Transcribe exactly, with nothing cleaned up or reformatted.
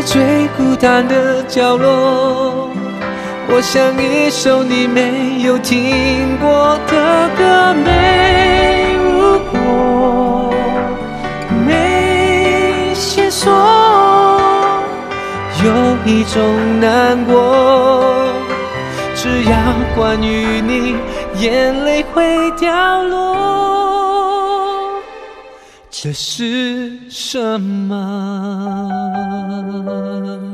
最孤单的角落，我像一首你没有听过的歌。没如果，没线索，有一种难过，只要关于你，眼泪会掉落。这是什么？